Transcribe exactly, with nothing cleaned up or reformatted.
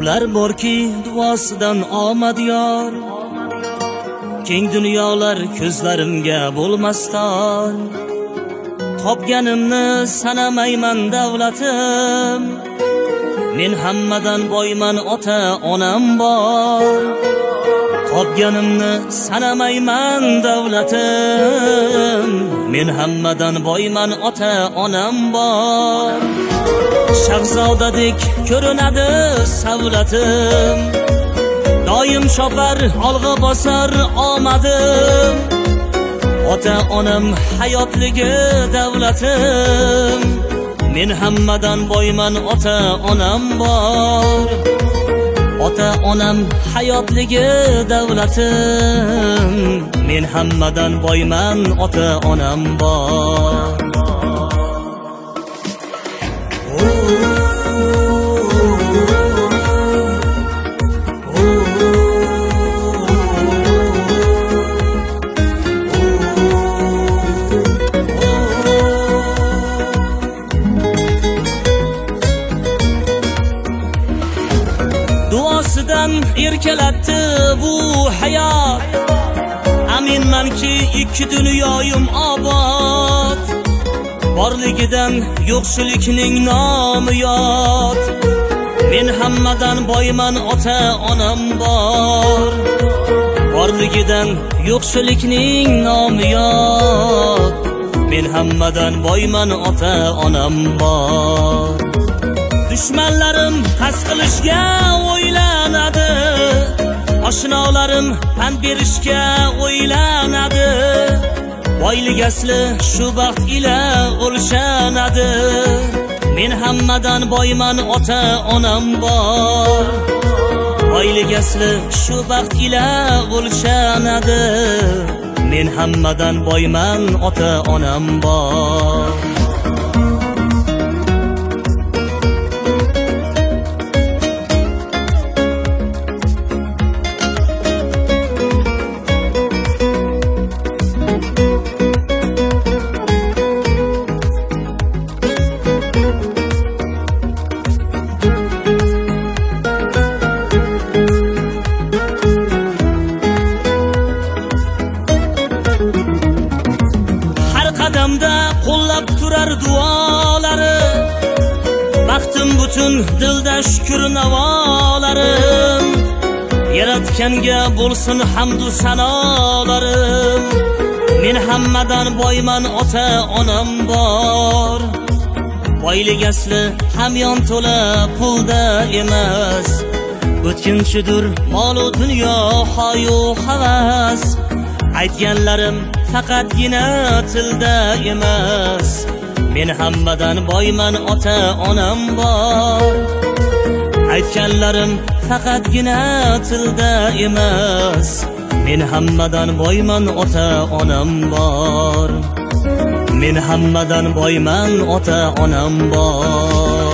Kimlar borki duosidan omad yor, keng dunyolar ko'zlarimga bo'lmasdan, topganimni sanamayman davlatim, men hammadan boyman ota onam bor. Topganimni sanamayman davlatim, men hammadan boyman ota onam bor. Shahzodadek ko'rinadi savlatim, doim shopar olg'a bosar omadim. Ota onam hayotligi davlatim, men hammadan boyman ota onam bor. Ota onam hayotligi davlatim, men hammadan boyman ota onam bor. Duosidan erkalatdi bu hayot, aminmanki ikki dunyoyim obod. Borligidan yo'qchilikning nomi yot, men hammadan boyman ota onam bor. Borligidan yo'qchilikning nomi yot, men hammadan boyman ota onam bor. Dushmanlarim qasd qilishga o'ylanadi, oshnolarim pand berishga o'ylanadi. Boylik asli shu baxt ila o'lshanadi, men hammadan boyman ota onam bor. Boylik asli shu baxt ila o'lshanadi, men hammadan boyman ota onam bor. Qadamda qo'llab turar duolari, baxtim butun dilda shukr navolarim. Yaratganga bo'lsin hamdu sanolarim, men hammadan boyman ota onam bor. Boylik asli hamyon to'la pulda emas, o'tkinchidir mol u dunyo hayo havas. Aytganlarim faqatgina tilda emas, men hammadan boyman ota onam bor. Aytganlarim faqatgina tilda emas, men hammadan boyman ota onam bor. Men hammadan boyman ota onam bor.